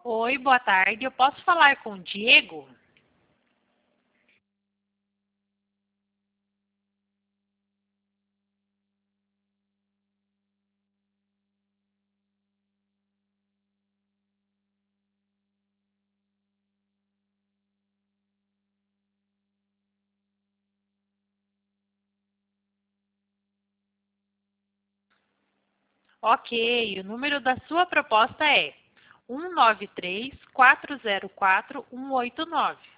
Oi, boa tarde. Eu posso falar com o Diego? Ok, o número da sua proposta é 193-404-189.